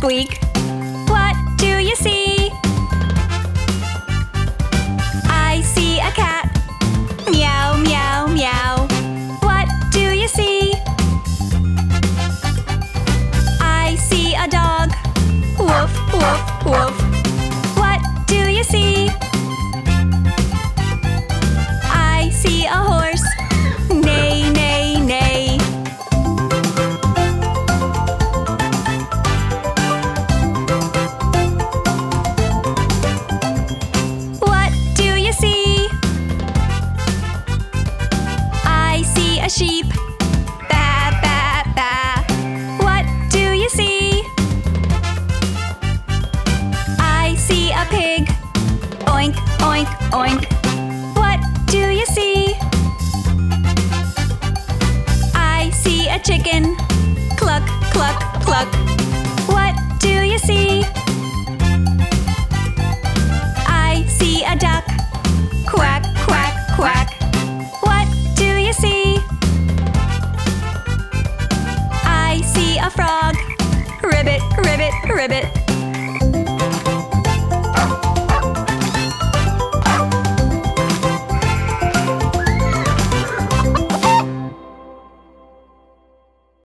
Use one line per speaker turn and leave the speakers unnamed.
squeak. What do you see? I see a cat. Meow, meow, meow. What do you see? I see a dog. Woof, woof, woof. What do you see? I see a horse. Neigh, neigh, neigh. What do you see? I see a sheep. Baa, baa, baa. What do you see? I see a pig. Oink, oink, oink. What do you see? I see a chicken. Cluck, cluck, cluck. What do you see? I see a duck. Quack, quack, quack. What do you see? I see a frog. Ribbit, ribbit, ribbit.